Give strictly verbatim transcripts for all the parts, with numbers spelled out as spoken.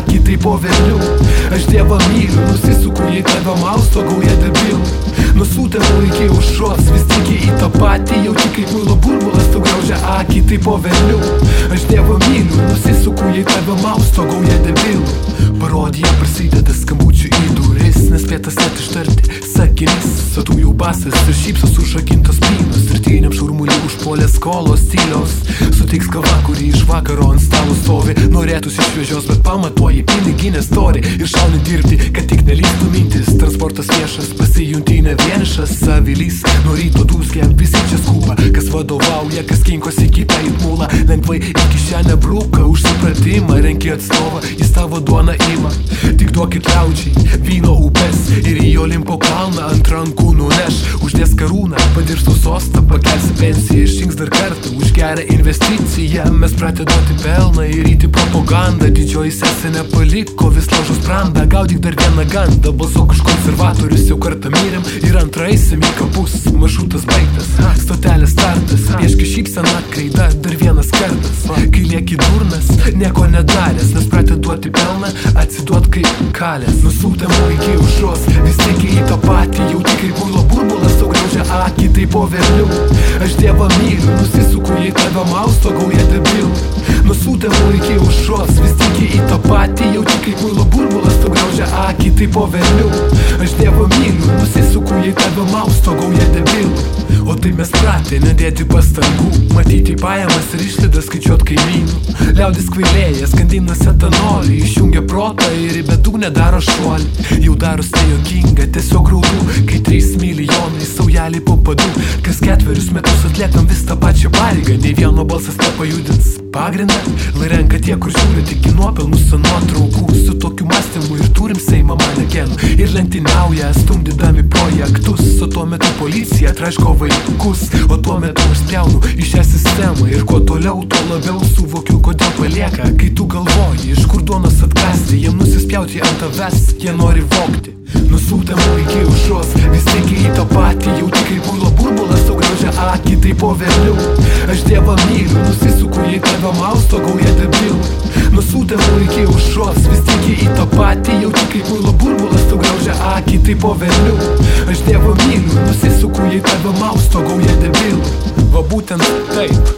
akį, tai po velnių. Aš Dievą myliu, nusisuku, jei tave mausto gauja debilų. Nuo sūtemų iki aušros, vis tiki į tą patį, jauti kaip muilo burbulas tau graužia akį, tai po velnių. Aš Dievą myliu, nusisuku, jei tave mausto gauja debilų. Parodija prasideda skambučių į duris, nespėtas net ištarti sakinys. Satųjų basas ir šypsos užrakintos spynos, rytiniam šurmulį užpuolė skolos stiliaus. Sutiks kava, kuri iš vakaro ant stalo stovi, norėtųsi šviežios, bet pamatuoji piniginę storį ir šauni dirbti, kad tik nelystų mintis. Transportas viešas, pasijunti ne vienišas, savilys, nuo ryto dūzgia, visi čia skuba, kas vadovauja, kas kinkosi kitą į mūlą, lengvai į kišenę bruka, už supratimą renki atstovą, jis tavo duoną ima. Tik duokit liaudžiai vyno upes ir į Olimpo kalną ant rankų nuneš. Uždės karūną, padirbs tu sostą, pakelsi pensiją, išrinks dar kartą už gerą investiciją. Mes pratę duoti pelną ir ryti propagandą, didžioji sesė nepaliko, vis laužo sprandą. Gaudyk dar vieną gandą, balsuok už konservatorius, jau kartą mirėm ir antraisim į kapus. Maršrutas baigtas, stotelės startas, pieški šypseną kreida, dar vienas kartas. Kai lieki durnas, nieko nedaręs, mes pratę duoti pelną, atsiduot kaip kalės. Nuo sūtemų iki aušros, vis tiki į tą patį, jauti kaip muilo burbulas tau graužia akį, tai po velnių. Aš Dievą myliu, nusisuku, jei tave mausto gauja debilų. Nuo sūtemų iki aušros, vis tiki į tą patį, jauti kaip muilo burbulas tau graužia akį, tai po velnių. Aš Dievą myliu, nusisuku, jei tave mausto gauja debilų. O tai mes pratę nedėti pastangų, matyti pajamas ir išlaidas skaičiuot kaimynų. Liaudis kvailėja, skandinasi etanolį, išjungia protą ir į bedugnę daro šuolį. Jau daros nejuokinga, tiesiog graudu, kai trys milijonai saujelį po padų. Kas ketverius metus atliekam vis tą pačią pareigą, nei vieno balsas nepajudins pagrindą. Lai renka tie, kur žiūri tik į nuopelnus ant nuotraukų. Su tokiu mąstymu ir turim Seimą manekenų ir lenktyniauja, stumdydami projektus. O tuo metu policija traiško vaikus, o tuo metu aš spjaunu į šią sistemą. Ir kuo toliau, tuo labiau suvokiu, kodėl palieka. Kai tu galvoji, iš kur duonos atkasti, jiem nusispjauti ant tavęs, jie nori vogti. Nuo sūtemų iki aušros, vis tiki į tą patį, jauti kaip muilo burbulas tau graužia akį, tai po velnių. Aš Dievą myliu, nusisuku, jei tave mausto gauja debilų. Nuo sūtemų iki aušros, vis tiki į tą patį, jauti kaip muilo burbulas tau graužia akį, tai po velnių. Aš Dievą myliu, nusisuku, jei tave mausto gauja debilų. Va būtent taip.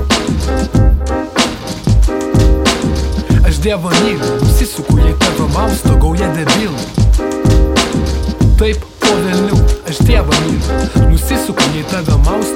Aš Dievą myliu, nusisuku, jei tave mausto gauja debilų. Taip, po velnių, aš Dievą myliu, nusisuku, jei tave mausto